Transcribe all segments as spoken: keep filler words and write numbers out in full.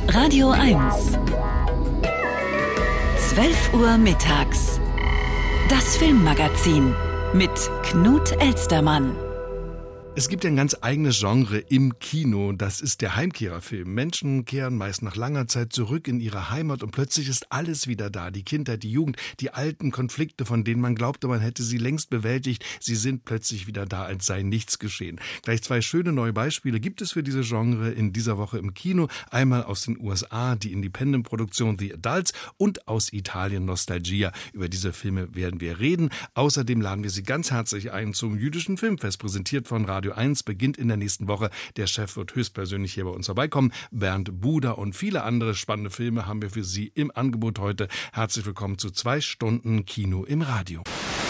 Radio eins. zwölf Uhr mittags. Das Filmmagazin mit Knut Elstermann. Es gibt ein ganz eigenes Genre im Kino, das ist der Heimkehrerfilm. Menschen kehren meist nach langer Zeit zurück in ihre Heimat und plötzlich ist alles wieder da. Die Kindheit, die Jugend, die alten Konflikte, von denen man glaubte, man hätte sie längst bewältigt, sie sind plötzlich wieder da, als sei nichts geschehen. Gleich zwei schöne neue Beispiele gibt es für diese Genre in dieser Woche im Kino. Einmal aus den U S A die Independent-Produktion The Adults und aus Italien Nostalgia. Über diese Filme werden wir reden. Außerdem laden wir Sie ganz herzlich ein zum Jüdischen Filmfest, präsentiert von Radio eins, beginnt in der nächsten Woche. Der Chef wird höchstpersönlich hier bei uns vorbeikommen. Bernd Buder und viele andere spannende Filme haben wir für Sie im Angebot heute. Herzlich willkommen zu zwei Stunden Kino im Radio.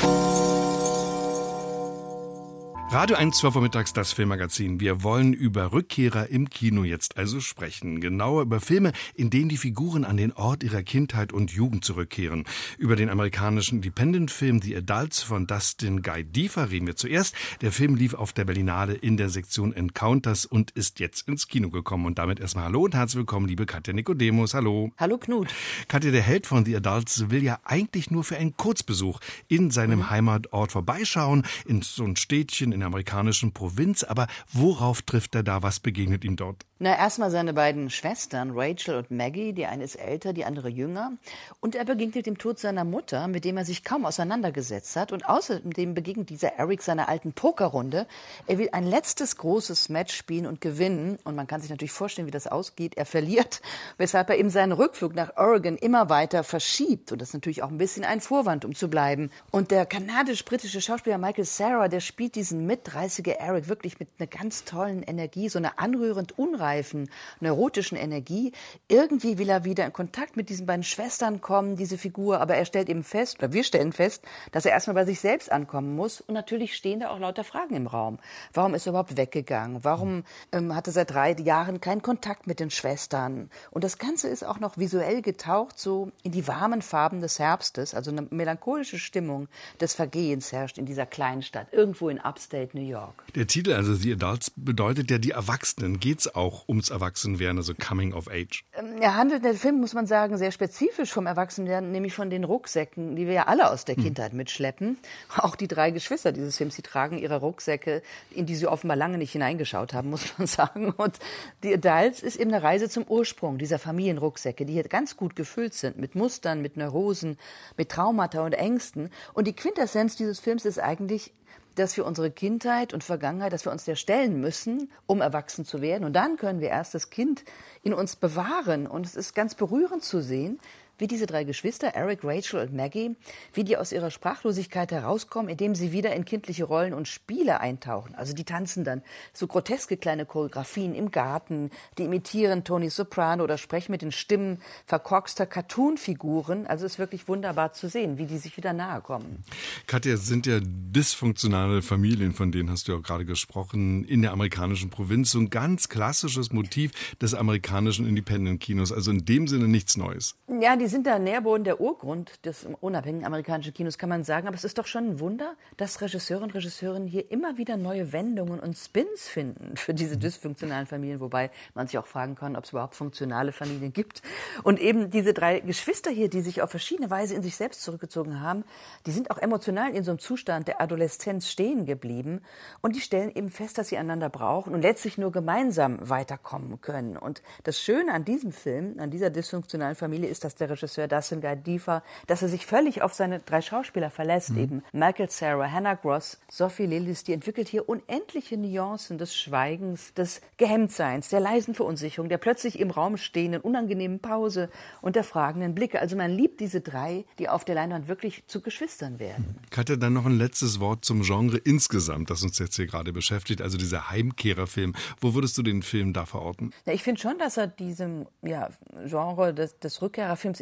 Radio eins, zwölf Uhr mittags, das Filmmagazin. Wir wollen über Rückkehrer im Kino jetzt also sprechen. Genauer über Filme, in denen die Figuren an den Ort ihrer Kindheit und Jugend zurückkehren. Über den amerikanischen Independent-Film The Adults von Dustin Guy Defer reden wir zuerst. Der Film lief auf der Berlinale in der Sektion Encounters und ist jetzt ins Kino gekommen. Und damit erstmal hallo und herzlich willkommen, liebe Katja Nikodemus. Hallo. Hallo Knut. Katja, der Held von The Adults will ja eigentlich nur für einen Kurzbesuch in seinem mhm. Heimatort vorbeischauen, in so ein Städtchen in der amerikanischen Provinz. Aber worauf trifft er da? Was begegnet ihm dort? Na, erstmal seine beiden Schwestern, Rachel und Maggie. Die eine ist älter, die andere jünger. Und er begegnet dem Tod seiner Mutter, mit dem er sich kaum auseinandergesetzt hat. Und außerdem begegnet dieser Eric seiner alten Pokerrunde. Er will ein letztes großes Match spielen und gewinnen. Und man kann sich natürlich vorstellen, wie das ausgeht. Er verliert, weshalb er eben seinen Rückflug nach Oregon immer weiter verschiebt. Und das ist natürlich auch ein bisschen ein Vorwand, um zu bleiben. Und der kanadisch-britische Schauspieler Michael Cera, der spielt diesen mitdreißiger Eric wirklich mit einer ganz tollen Energie, so einer anrührend unreifen, neurotischen Energie. Irgendwie will er wieder in Kontakt mit diesen beiden Schwestern kommen, diese Figur, aber er stellt eben fest, oder wir stellen fest, dass er erstmal bei sich selbst ankommen muss. Und natürlich stehen da auch lauter Fragen im Raum. Warum ist er überhaupt weggegangen? Warum ähm, hat er seit drei Jahren keinen Kontakt mit den Schwestern? Und das Ganze ist auch noch visuell getaucht, so in die warmen Farben des Herbstes, also eine melancholische Stimmung des Vergehens herrscht in dieser kleinen Stadt, irgendwo in Upstate New York. Der Titel, also The Adults, bedeutet ja die Erwachsenen. Geht's auch ums Erwachsenwerden, also Coming of Age? Er handelt, der Film, muss man sagen, sehr spezifisch vom Erwachsenwerden, nämlich von den Rucksäcken, die wir ja alle aus der hm. Kindheit mitschleppen. Auch die drei Geschwister dieses Films, die tragen ihre Rucksäcke, in die sie offenbar lange nicht hineingeschaut haben, muss man sagen. Und The Adults ist eben eine Reise zum Ursprung dieser Familienrucksäcke, die hier ganz gut gefüllt sind mit Mustern, mit Neurosen, mit Traumata und Ängsten. Und die Quintessenz dieses Films ist eigentlich, dass wir unsere Kindheit und Vergangenheit, dass wir uns der stellen müssen, um erwachsen zu werden. Und dann können wir erst das Kind in uns bewahren. Und es ist ganz berührend zu sehen, wie diese drei Geschwister, Eric, Rachel und Maggie, wie die aus ihrer Sprachlosigkeit herauskommen, indem sie wieder in kindliche Rollen und Spiele eintauchen. Also die tanzen dann so groteske kleine Choreografien im Garten, die imitieren Tony Soprano oder sprechen mit den Stimmen verkorkster Cartoon-Figuren. Also es ist wirklich wunderbar zu sehen, wie die sich wieder nahe kommen. Katja, es sind ja dysfunktionale Familien, von denen hast du ja auch gerade gesprochen, in der amerikanischen Provinz. So ein ganz klassisches Motiv des amerikanischen Independent-Kinos. Also in dem Sinne nichts Neues. Ja, die sind der Nährboden, der Urgrund des unabhängigen amerikanischen Kinos, kann man sagen. Aber es ist doch schon ein Wunder, dass Regisseure und Regisseurinnen hier immer wieder neue Wendungen und Spins finden für diese dysfunktionalen Familien. Wobei man sich auch fragen kann, ob es überhaupt funktionale Familien gibt. Und eben diese drei Geschwister hier, die sich auf verschiedene Weise in sich selbst zurückgezogen haben, die sind auch emotional in so einem Zustand der Adoleszenz stehen geblieben. Und die stellen eben fest, dass sie einander brauchen und letztlich nur gemeinsam weiterkommen können. Und das Schöne an diesem Film, an dieser dysfunktionalen Familie, ist, dass der Regisseur Dustin Guy Defer, dass er sich völlig auf seine drei Schauspieler verlässt, mhm. eben Michael Cera, Hannah Gross, Sophie Lillis, die entwickelt hier unendliche Nuancen des Schweigens, des Gehemmtseins, der leisen Verunsicherung, der plötzlich im Raum stehenden, unangenehmen Pause und der fragenden Blicke. Also man liebt diese drei, die auf der Leinwand wirklich zu Geschwistern werden. Katja, dann noch ein letztes Wort zum Genre insgesamt, das uns jetzt hier gerade beschäftigt, also dieser Heimkehrerfilm. Wo würdest du den Film da verorten? Ja, ich finde schon, dass er diesem ja, Genre des, des Rückkehrerfilms in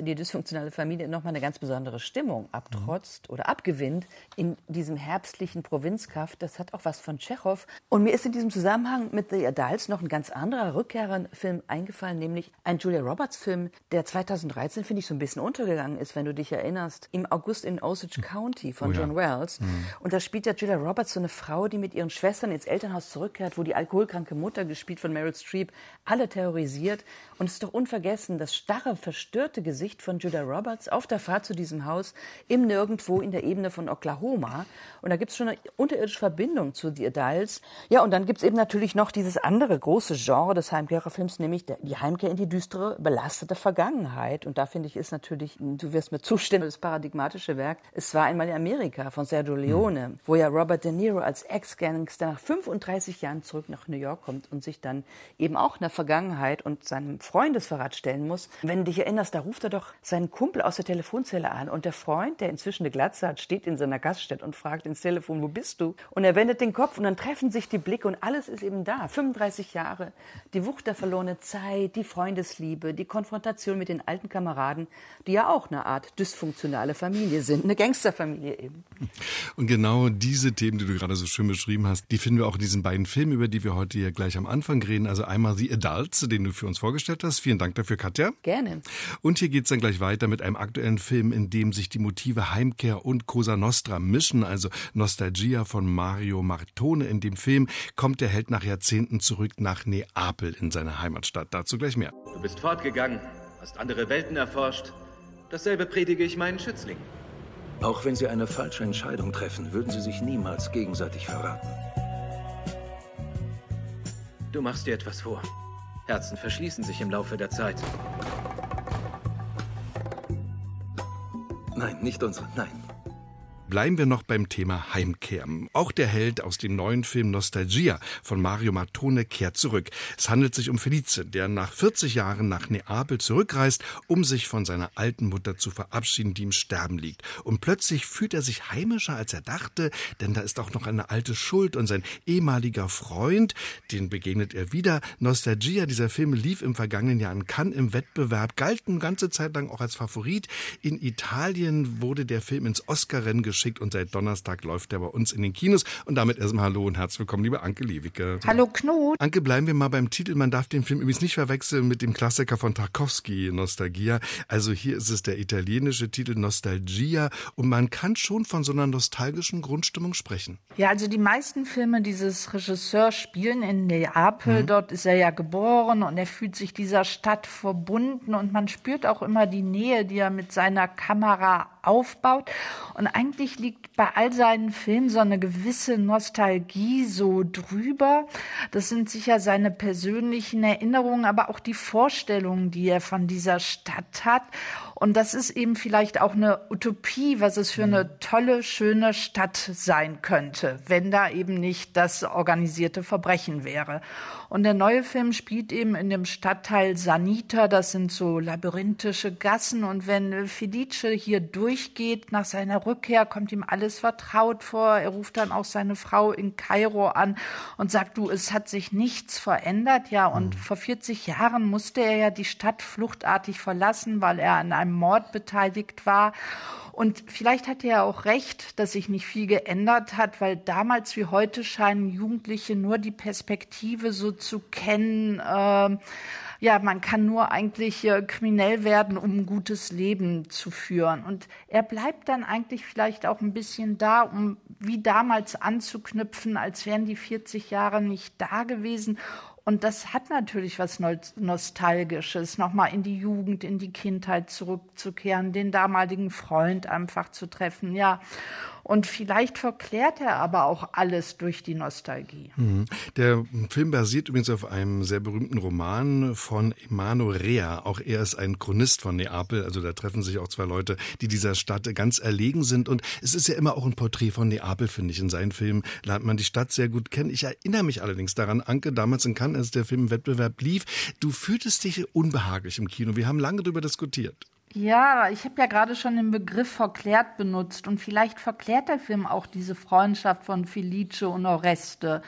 die dysfunktionale Familie nochmal eine ganz besondere Stimmung abtrotzt mhm. oder abgewinnt in diesem herbstlichen Provinzkaff. Das hat auch was von Tschechow. Und mir ist in diesem Zusammenhang mit The Adults noch ein ganz anderer Rückkehrerfilm eingefallen, nämlich ein Julia Roberts-Film, der zweitausenddreizehn, finde ich, so ein bisschen untergegangen ist, wenn du dich erinnerst, im August in Osage County von oh ja. John Wells. Mhm. Und da spielt ja Julia Roberts so eine Frau, die mit ihren Schwestern ins Elternhaus zurückkehrt, wo die alkoholkranke Mutter, gespielt von Meryl Streep, alle terrorisiert. Und es ist doch unvergessen, das starre, verstörte Gesicht von Julia Roberts auf der Fahrt zu diesem Haus im Nirgendwo in der Ebene von Oklahoma. Und da gibt es schon eine unterirdische Verbindung zu The Adults. Ja, und dann gibt es eben natürlich noch dieses andere große Genre des Heimkehrerfilms, nämlich die Heimkehr in die düstere, belastete Vergangenheit. Und da finde ich, ist natürlich, du wirst mir zustimmen, das paradigmatische Werk Es war einmal in Amerika von Sergio Leone, mhm. wo ja Robert De Niro als Ex-Gangster nach fünfunddreißig Jahren zurück nach New York kommt und sich dann eben auch in der Vergangenheit und seinem Freundesverrat stellen muss. Wenn du dich erinnerst, da ruft er doch seinen Kumpel aus der Telefonzelle an und der Freund, der inzwischen eine Glatze hat, steht in seiner Gaststätte und fragt ins Telefon, wo bist du? Und er wendet den Kopf und dann treffen sich die Blicke und alles ist eben da. fünfunddreißig Jahre, die Wucht der verlorenen Zeit, die Freundesliebe, die Konfrontation mit den alten Kameraden, die ja auch eine Art dysfunktionale Familie sind, eine Gangsterfamilie eben. Und genau diese Themen, die du gerade so schön beschrieben hast, die finden wir auch in diesen beiden Filmen, über die wir heute hier gleich am Anfang reden. Also einmal The Adults, den du für uns vorgestellt hast. Vielen Dank dafür, Katja. Gerne. Und hier geht es dann gleich weiter mit einem aktuellen Film, in dem sich die Motive Heimkehr und Cosa Nostra mischen, also Nostalgia von Mario Martone. In dem Film kommt der Held nach Jahrzehnten zurück nach Neapel in seine Heimatstadt. Dazu gleich mehr. Du bist fortgegangen, hast andere Welten erforscht. Dasselbe predige ich meinen Schützlingen. Auch wenn sie eine falsche Entscheidung treffen, würden sie sich niemals gegenseitig verraten. Du machst dir etwas vor. Herzen verschließen sich im Laufe der Zeit. Nein, nicht unsere, nein. Bleiben wir noch beim Thema Heimkehr. Auch der Held aus dem neuen Film Nostalgia von Mario Martone kehrt zurück. Es handelt sich um Felice, der nach vierzig Jahren nach Neapel zurückreist, um sich von seiner alten Mutter zu verabschieden, die im Sterben liegt. Und plötzlich fühlt er sich heimischer, als er dachte, denn da ist auch noch eine alte Schuld und sein ehemaliger Freund, den begegnet er wieder. Nostalgia, dieser Film lief im vergangenen Jahr in Cannes im Wettbewerb, galt eine ganze Zeit lang auch als Favorit. In Italien wurde der Film ins Oscar-Rennen geschickt und seit Donnerstag läuft er bei uns in den Kinos. Und damit erstmal hallo und herzlich willkommen, liebe Anke Lewicke. Hallo Knut. Anke, bleiben wir mal beim Titel. Man darf den Film übrigens nicht verwechseln mit dem Klassiker von Tarkovsky, Nostalgia. Also hier ist es der italienische Titel Nostalgia und man kann schon von so einer nostalgischen Grundstimmung sprechen. Ja, also die meisten Filme dieses Regisseurs spielen in Neapel. Mhm. Dort ist er ja geboren und er fühlt sich dieser Stadt verbunden und man spürt auch immer die Nähe, die er mit seiner Kamera aufbaut. Und eigentlich liegt bei all seinen Filmen so eine gewisse Nostalgie so drüber. Das sind sicher seine persönlichen Erinnerungen, aber auch die Vorstellungen, die er von dieser Stadt hat. Und das ist eben vielleicht auch eine Utopie, was es für eine tolle, schöne Stadt sein könnte, wenn da eben nicht das organisierte Verbrechen wäre. Und der neue Film spielt eben in dem Stadtteil Sanita, das sind so labyrinthische Gassen. Und wenn Felice hier durchgeht, nach seiner Rückkehr, kommt ihm alles vertraut vor. Er ruft dann auch seine Frau in Kairo an und sagt, du, es hat sich nichts verändert. Ja, und mhm. vor vierzig Jahren musste er ja die Stadt fluchtartig verlassen, weil er an einem Mord beteiligt war. Und vielleicht hat er ja auch recht, dass sich nicht viel geändert hat, weil damals wie heute scheinen Jugendliche nur die Perspektive so zu kennen, äh, ja, man kann nur eigentlich äh, kriminell werden, um ein gutes Leben zu führen. Und er bleibt dann eigentlich vielleicht auch ein bisschen da, um wie damals anzuknüpfen, als wären die vierzig Jahre nicht da gewesen. Und das hat natürlich was Nostalgisches, nochmal in die Jugend, in die Kindheit zurückzukehren, den damaligen Freund einfach zu treffen, ja. Und vielleicht verklärt er aber auch alles durch die Nostalgie. Der Film basiert übrigens auf einem sehr berühmten Roman von Emano Rea. Auch er ist ein Chronist von Neapel. Also da treffen sich auch zwei Leute, die dieser Stadt ganz erlegen sind. Und es ist ja immer auch ein Porträt von Neapel, finde ich. In seinen Filmen lernt man die Stadt sehr gut kennen. Ich erinnere mich allerdings daran, Anke, damals in Cannes, als der Film im Wettbewerb lief, du fühltest dich unbehaglich im Kino. Wir haben lange darüber diskutiert. Ja, ich habe ja gerade schon den Begriff verklärt benutzt und vielleicht verklärt der Film auch diese Freundschaft von Felice und Oreste.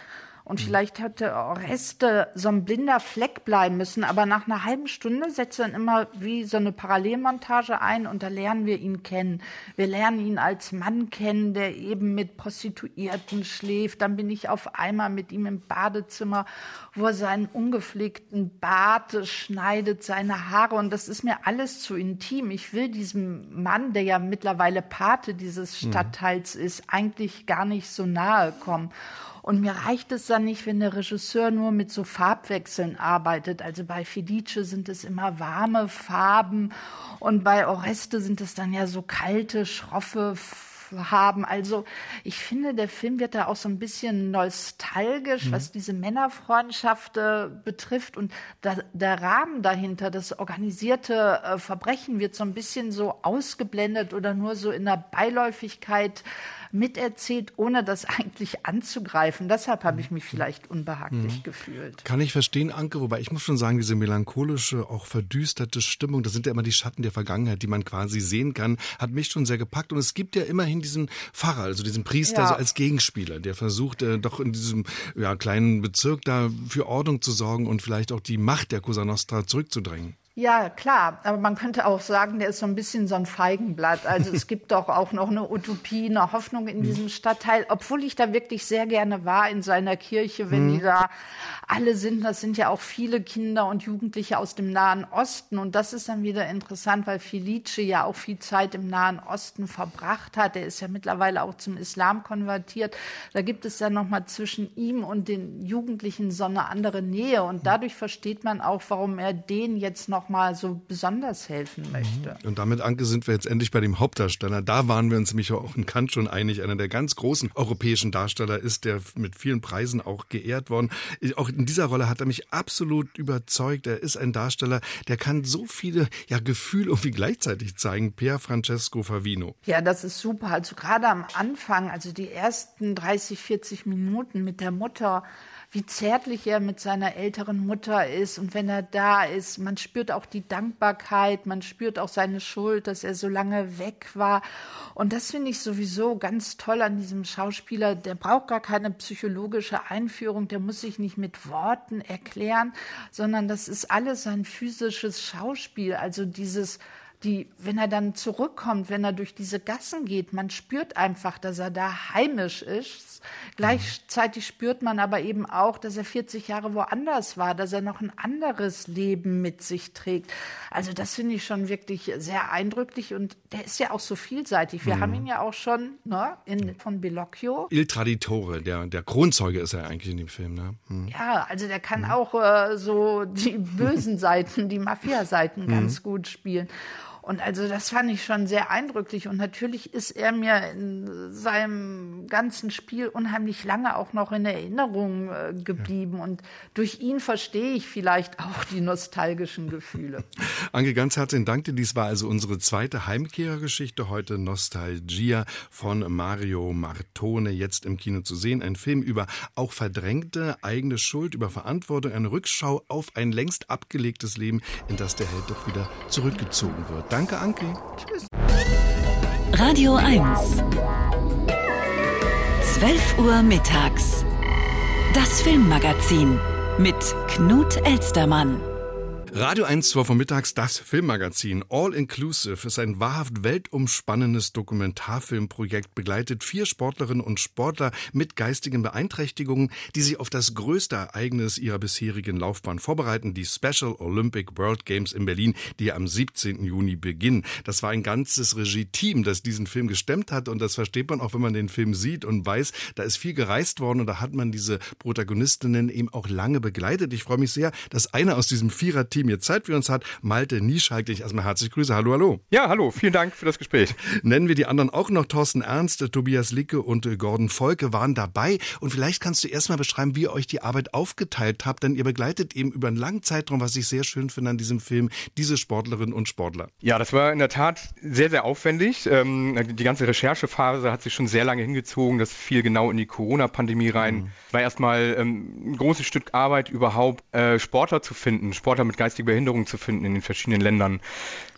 Und vielleicht hätte Oreste so ein blinder Fleck bleiben müssen, aber nach einer halben Stunde setzt dann immer wie so eine Parallelmontage ein und da lernen wir ihn kennen. Wir lernen ihn als Mann kennen, der eben mit Prostituierten schläft. Dann bin ich auf einmal mit ihm im Badezimmer, wo er seinen ungepflegten Bart schneidet, seine Haare, und das ist mir alles zu intim. Ich will diesem Mann, der ja mittlerweile Pate dieses Stadtteils mhm. ist, eigentlich gar nicht so nahe kommen. Und mir reicht es dann nicht, wenn der Regisseur nur mit so Farbwechseln arbeitet. Also bei Felice sind es immer warme Farben und bei Oreste sind es dann ja so kalte, schroffe Farben. Also ich finde, der Film wird da auch so ein bisschen nostalgisch, mhm. was diese Männerfreundschaft äh, betrifft. Und da, der Rahmen dahinter, das organisierte äh, Verbrechen, wird so ein bisschen so ausgeblendet oder nur so in der Beiläufigkeit miterzählt, ohne das eigentlich anzugreifen. Deshalb habe ich mich vielleicht unbehaglich mhm. gefühlt. Kann ich verstehen, Anke, wobei ich muss schon sagen, diese melancholische, auch verdüsterte Stimmung, das sind ja immer die Schatten der Vergangenheit, die man quasi sehen kann, hat mich schon sehr gepackt. Und es gibt ja immerhin diesen Pfarrer, also diesen Priester, ja. so als Gegenspieler, der versucht, äh, doch in diesem ja, kleinen Bezirk da für Ordnung zu sorgen und vielleicht auch die Macht der Cosa Nostra zurückzudrängen. Ja, klar, aber man könnte auch sagen, der ist so ein bisschen so ein Feigenblatt. Also es gibt doch auch noch eine Utopie, eine Hoffnung in diesem Stadtteil, obwohl ich da wirklich sehr gerne war in seiner Kirche, wenn mhm. die da alle sind. Das sind ja auch viele Kinder und Jugendliche aus dem Nahen Osten. Und das ist dann wieder interessant, weil Felice ja auch viel Zeit im Nahen Osten verbracht hat. Er ist ja mittlerweile auch zum Islam konvertiert. Da gibt es ja nochmal zwischen ihm und den Jugendlichen so eine andere Nähe. Und dadurch versteht man auch, warum er den jetzt noch mal so besonders helfen möchte. Und damit, Anke, sind wir jetzt endlich bei dem Hauptdarsteller. Da waren wir uns nämlich auch in Cannes schon einig. Einer der ganz großen europäischen Darsteller ist, der mit vielen Preisen auch geehrt worden. Auch in dieser Rolle hat er mich absolut überzeugt. Er ist ein Darsteller, der kann so viele ja, Gefühle irgendwie gleichzeitig zeigen. Pier Francesco Favino. Ja, das ist super. Also gerade am Anfang, also die ersten dreißig, vierzig Minuten mit der Mutter, wie zärtlich er mit seiner älteren Mutter ist. Und wenn er da ist, man spürt auch die Dankbarkeit, man spürt auch seine Schuld, dass er so lange weg war. Und das finde ich sowieso ganz toll an diesem Schauspieler. Der braucht gar keine psychologische Einführung, der muss sich nicht mit Worten erklären, sondern das ist alles ein physisches Schauspiel. Also dieses Die, wenn er dann zurückkommt, wenn er durch diese Gassen geht, man spürt einfach, dass er da heimisch ist. Gleichzeitig spürt man aber eben auch, dass er vierzig Jahre woanders war, dass er noch ein anderes Leben mit sich trägt. Also das finde ich schon wirklich sehr eindrücklich und der ist ja auch so vielseitig. Wir mhm. haben ihn ja auch schon ne, in, von Bellocchio. Il Traditore, der, der Kronzeuge ist er eigentlich in dem Film. Ne? Mhm. Ja, also der kann mhm. auch äh, so die bösen Seiten, die Mafia-Seiten mhm. ganz gut spielen. Und also das fand ich schon sehr eindrücklich. Und natürlich ist er mir in seinem ganzen Spiel unheimlich lange auch noch in Erinnerung äh, geblieben. Ja. Und durch ihn verstehe ich vielleicht auch die nostalgischen Gefühle. Anke, ganz herzlichen Dank dir. Dies war also unsere zweite Heimkehrergeschichte. Heute Nostalgia von Mario Martone, jetzt im Kino zu sehen. Ein Film über auch verdrängte eigene Schuld, über Verantwortung, eine Rückschau auf ein längst abgelegtes Leben, in das der Held doch wieder zurückgezogen wird. Danke, Anke. Tschüss. Radio eins. zwölf Uhr mittags. Das Filmmagazin mit Knut Elstermann. Radio eins, zwei Uhr mittags, das Filmmagazin All Inclusive ist ein wahrhaft weltumspannendes Dokumentarfilmprojekt, begleitet vier Sportlerinnen und Sportler mit geistigen Beeinträchtigungen, die sich auf das größte Ereignis ihrer bisherigen Laufbahn vorbereiten, die Special Olympic World Games in Berlin, die am siebzehnten Juni beginnen. Das war ein ganzes Regie-Team, das diesen Film gestemmt hat, und das versteht man auch, wenn man den Film sieht und weiß, da ist viel gereist worden und da hat man diese Protagonistinnen eben auch lange begleitet. Ich freue mich sehr, dass einer aus diesem Vierer-Team jetzt Zeit für uns hat. Malte Nieschalk, dich erstmal herzlich grüße. Hallo, hallo. Ja, hallo. Vielen Dank für das Gespräch. Nennen wir die anderen auch noch. Thorsten Ernst, Tobias Licke und Gordon Volke waren dabei. Und vielleicht kannst du erstmal beschreiben, wie ihr euch die Arbeit aufgeteilt habt, denn ihr begleitet eben über einen langen Zeitraum, was ich sehr schön finde an diesem Film, diese Sportlerinnen und Sportler. Ja, das war in der Tat sehr, sehr aufwendig. Die ganze Recherchephase hat sich schon sehr lange hingezogen. Das fiel genau in die Corona-Pandemie rein. Mhm. War erstmal ein großes Stück Arbeit, überhaupt Sportler zu finden, Sportler mit geistiger Behinderung zu finden in den verschiedenen Ländern.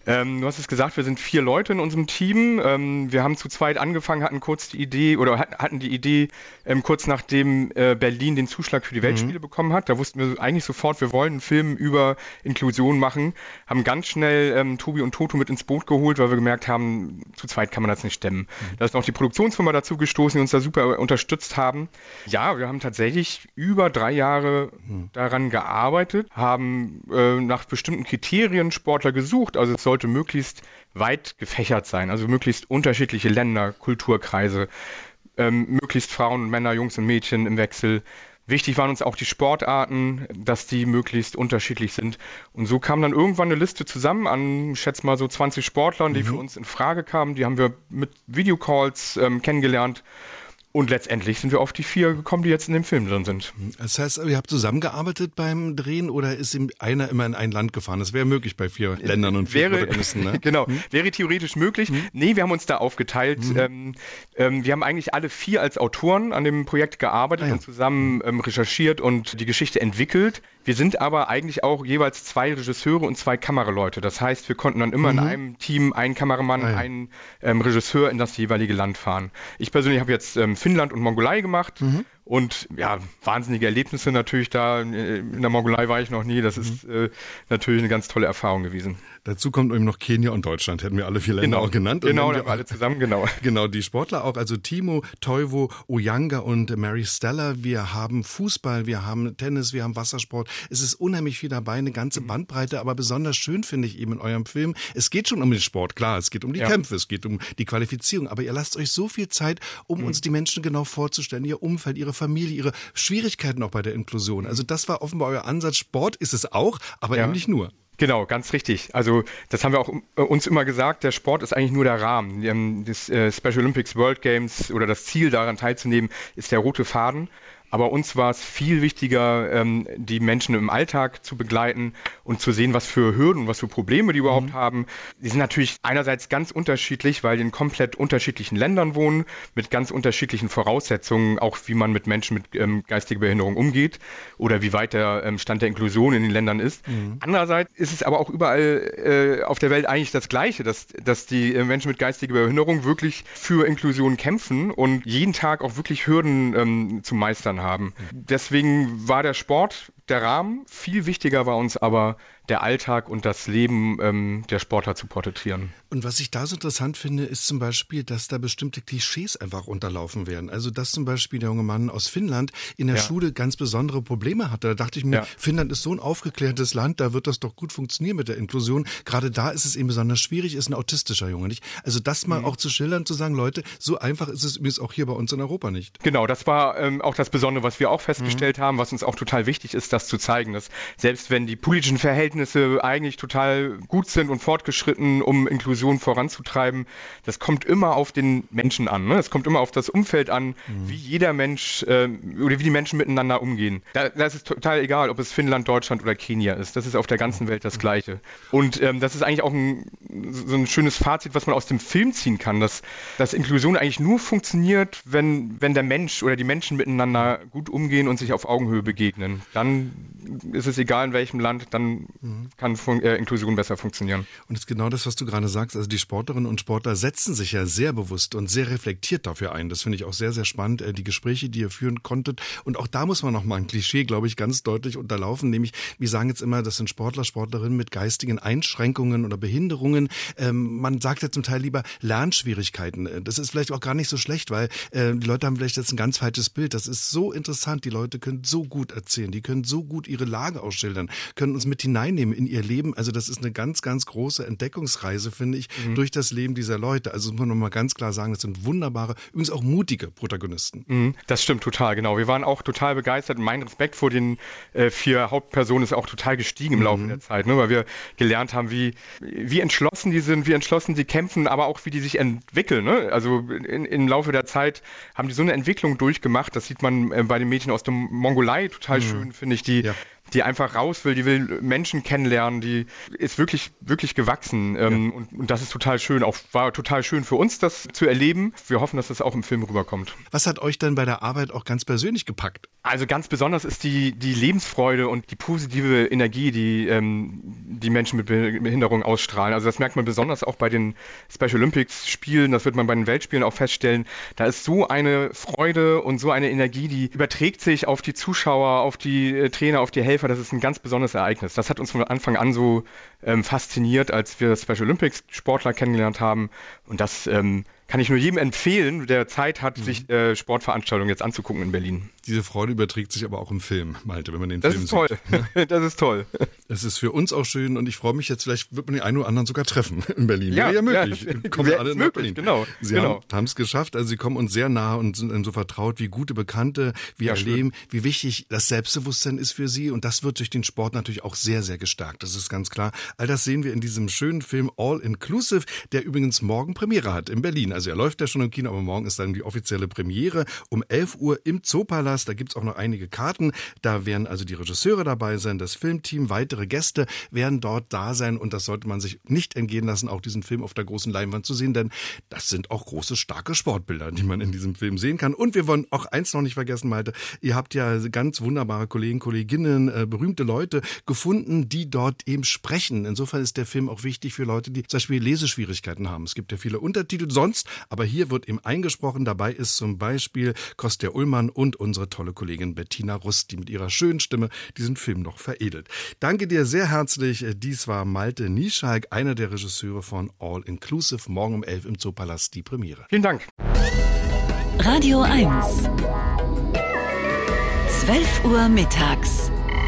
Ähm, du hast es gesagt, wir sind vier Leute in unserem Team. Ähm, wir haben zu zweit angefangen, hatten kurz die Idee oder hatten die Idee, ähm, kurz nachdem äh, Berlin den Zuschlag für die Weltspiele mhm. bekommen hat. Da wussten wir eigentlich sofort, wir wollen einen Film über Inklusion machen. Haben ganz schnell ähm, Tobi und Toto mit ins Boot geholt, weil wir gemerkt haben, zu zweit kann man das nicht stemmen. Mhm. Da ist noch die Produktionsfirma dazu gestoßen, die uns da super unterstützt haben. Ja, wir haben tatsächlich über drei Jahre mhm. daran gearbeitet, haben äh, nach bestimmten Kriterien Sportler gesucht. Also es sollte möglichst weit gefächert sein, also möglichst unterschiedliche Länder, Kulturkreise, ähm, möglichst Frauen und Männer, Jungs und Mädchen im Wechsel. Wichtig waren uns auch die Sportarten, dass die möglichst unterschiedlich sind. Und so kam dann irgendwann eine Liste zusammen an, ich schätze mal so zwanzig Sportlern, die mhm. für uns in Frage kamen. Die haben wir mit Videocalls ähm, kennengelernt. Und letztendlich sind wir auf die vier gekommen, die jetzt in dem Film drin sind. Das heißt, ihr habt zusammengearbeitet beim Drehen oder ist einer immer in ein Land gefahren? Das wäre möglich bei vier Ländern und vier wäre, Protagonisten, ne? Genau, hm? wäre theoretisch möglich. Hm? Nee, wir haben uns da aufgeteilt. Hm. Ähm, ähm, wir haben eigentlich alle vier als Autoren an dem Projekt gearbeitet ah, ja. und zusammen ähm, recherchiert und die Geschichte entwickelt. Wir sind aber eigentlich auch jeweils zwei Regisseure und zwei Kameraleute. Das heißt, wir konnten dann immer mhm. in einem Team einen Kameramann, ah, ja. einen ähm, Regisseur in das jeweilige Land fahren. Ich persönlich habe jetzt ähm, Finnland und Mongolei gemacht. Mhm. Und ja, wahnsinnige Erlebnisse natürlich da. In der Mongolei war ich noch nie. Das ist äh, natürlich eine ganz tolle Erfahrung gewesen. Dazu kommt eben noch Kenia und Deutschland, hätten wir alle vier Länder genau. auch genannt. Genau, und wir alle zusammen, genau. Genau, die Sportler auch, also Timo, Toivo, Oyanga und Mary Stella. Wir haben Fußball, wir haben Tennis, wir haben Wassersport. Es ist unheimlich viel dabei, eine ganze Bandbreite, aber besonders schön finde ich eben in eurem Film. Es geht schon um den Sport, klar, es geht um die ja. Kämpfe, es geht um die Qualifizierung, aber ihr lasst euch so viel Zeit, um mhm. uns die Menschen genau vorzustellen, ihr Umfeld, ihre Familie, ihre Schwierigkeiten auch bei der Inklusion. Also das war offenbar euer Ansatz. Sport ist es auch, aber ja. eben nicht nur. Genau, ganz richtig. Also das haben wir auch uns immer gesagt, der Sport ist eigentlich nur der Rahmen. Das Special Olympics, World Games oder das Ziel daran teilzunehmen, ist der rote Faden. Aber uns war es viel wichtiger, die Menschen im Alltag zu begleiten und zu sehen, was für Hürden, was für Probleme die überhaupt mhm. haben. Die sind natürlich einerseits ganz unterschiedlich, weil die in komplett unterschiedlichen Ländern wohnen, mit ganz unterschiedlichen Voraussetzungen, auch wie man mit Menschen mit ähm, geistiger Behinderung umgeht oder wie weit der ähm, Stand der Inklusion in den Ländern ist. Mhm. Andererseits ist es aber auch überall äh, auf der Welt eigentlich das Gleiche, dass, dass die äh, Menschen mit geistiger Behinderung wirklich für Inklusion kämpfen und jeden Tag auch wirklich Hürden ähm, zu meistern haben. Deswegen war der Sport der Rahmen. Viel wichtiger war uns aber der Alltag und das Leben ähm, der Sportler zu porträtieren. Und was ich da so interessant finde, ist zum Beispiel, dass da bestimmte Klischees einfach unterlaufen werden. Also dass zum Beispiel der junge Mann aus Finnland in der ja. Schule ganz besondere Probleme hatte. Da dachte ich mir, ja. Finnland ist so ein aufgeklärtes Land, da wird das doch gut funktionieren mit der Inklusion. Gerade da ist es eben besonders schwierig, ist ein autistischer Junge, nicht? Also das mal mhm. auch zu schildern, zu sagen, Leute, so einfach ist es übrigens auch hier bei uns in Europa nicht. Genau, das war ähm, auch das Besondere, was wir auch festgestellt mhm. haben, was uns auch total wichtig ist, das zu zeigen, dass selbst wenn die politischen Verhältnisse eigentlich total gut sind und fortgeschritten, um Inklusion voranzutreiben, das kommt immer auf den Menschen an. Ne? Es kommt immer auf das Umfeld an, mhm. wie jeder Mensch äh, oder wie die Menschen miteinander umgehen. Da, da ist es total egal, ob es Finnland, Deutschland oder Kenia ist. Das ist auf der ganzen Welt das Gleiche. Und ähm, das ist eigentlich auch ein, so ein schönes Fazit, was man aus dem Film ziehen kann, dass, dass Inklusion eigentlich nur funktioniert, wenn, wenn der Mensch oder die Menschen miteinander gut umgehen und sich auf Augenhöhe begegnen. Dann ist es egal, in welchem Land, dann mhm. kann fun- äh, Inklusion besser funktionieren. Und es ist genau das, was du gerade sagst. Also die Sportlerinnen und Sportler setzen sich ja sehr bewusst und sehr reflektiert dafür ein. Das finde ich auch sehr, sehr spannend, äh, die Gespräche, die ihr führen konntet. Und auch da muss man noch mal ein Klischee, glaube ich, ganz deutlich unterlaufen. Nämlich, wir sagen jetzt immer, das sind Sportler, Sportlerinnen mit geistigen Einschränkungen oder Behinderungen. Ähm, man sagt ja zum Teil lieber Lernschwierigkeiten. Das ist vielleicht auch gar nicht so schlecht, weil äh, die Leute haben vielleicht jetzt ein ganz falsches Bild. Das ist so interessant. Die Leute können so gut erzählen. Die können so gut ihre Lage ausschildern, können uns mit hineinnehmen in ihr Leben. Also das ist eine ganz, ganz große Entdeckungsreise, finde ich, mhm. durch das Leben dieser Leute. Also muss man nochmal ganz klar sagen, das sind wunderbare, übrigens auch mutige Protagonisten. Mhm, das stimmt total, genau. Wir waren auch total begeistert. Mein Respekt vor den äh, vier Hauptpersonen ist auch total gestiegen im mhm. Laufe der Zeit, ne? Weil wir gelernt haben, wie, wie entschlossen die sind, wie entschlossen sie kämpfen, aber auch wie die sich entwickeln. Ne? Also in, im Laufe der Zeit haben die so eine Entwicklung durchgemacht. Das sieht man äh, bei den Mädchen aus der Mongolei total mhm. schön, finde ich, die ja. die einfach raus will, die will Menschen kennenlernen, die ist wirklich, wirklich gewachsen. Ja. Ähm, und, und das ist total schön. Auch war total schön für uns, das zu erleben. Wir hoffen, dass das auch im Film rüberkommt. Was hat euch denn bei der Arbeit auch ganz persönlich gepackt? Also ganz besonders ist die, die Lebensfreude und die positive Energie, die, ähm, die Menschen mit Behinderung ausstrahlen. Also das merkt man besonders auch bei den Special Olympics Spielen, das wird man bei den Weltspielen auch feststellen. Da ist so eine Freude und so eine Energie, die überträgt sich auf die Zuschauer, auf die äh, Trainer, auf die Helfer. Das ist ein ganz besonderes Ereignis. Das hat uns von Anfang an so ähm, fasziniert, als wir Special Olympics Sportler kennengelernt haben. Und das ähm, kann ich nur jedem empfehlen, der Zeit hat, mhm. sich äh, Sportveranstaltungen jetzt anzugucken in Berlin. Diese Freude überträgt sich aber auch im Film, Malte, wenn man den das Film ist toll. sieht. Das ist toll. Es ist für uns auch schön und ich freue mich jetzt, vielleicht wird man den einen oder anderen sogar treffen in Berlin. Ja, Wäre ja möglich. Ja, kommen sehr, alle nach möglich, Berlin. Genau, Sie genau. haben es geschafft, also Sie kommen uns sehr nah und sind so vertraut wie gute Bekannte. Wir ja, erleben, schön. Wie wichtig das Selbstbewusstsein ist für Sie und das wird durch den Sport natürlich auch sehr, sehr gestärkt. Das ist ganz klar. All das sehen wir in diesem schönen Film All Inclusive, der übrigens morgen Premiere hat in Berlin. Also er läuft ja schon im Kino, aber morgen ist dann die offizielle Premiere um elf Uhr im Zoopalast. Da gibt's auch noch einige Karten. Da werden also die Regisseure dabei sein, das Filmteam, weitere Gäste werden dort da sein und das sollte man sich nicht entgehen lassen, auch diesen Film auf der großen Leinwand zu sehen, denn das sind auch große, starke Sportbilder, die man in diesem Film sehen kann. Und wir wollen auch eins noch nicht vergessen, Malte, ihr habt ja ganz wunderbare Kollegen, Kolleginnen, äh, berühmte Leute gefunden, die dort eben sprechen. Insofern ist der Film auch wichtig für Leute, die zum Beispiel Leseschwierigkeiten haben. Es gibt ja viele Untertitel sonst, aber hier wird eben eingesprochen. Dabei ist zum Beispiel Kostja Ullmann und unsere tolle Kollegin Bettina Rust, die mit ihrer schönen Stimme diesen Film noch veredelt. Danke dir sehr herzlich. Dies war Malte Nieschalk, einer der Regisseure von All Inclusive. Morgen um elf im Zoopalast die Premiere. Vielen Dank. Radio eins. zwölf Uhr mittags.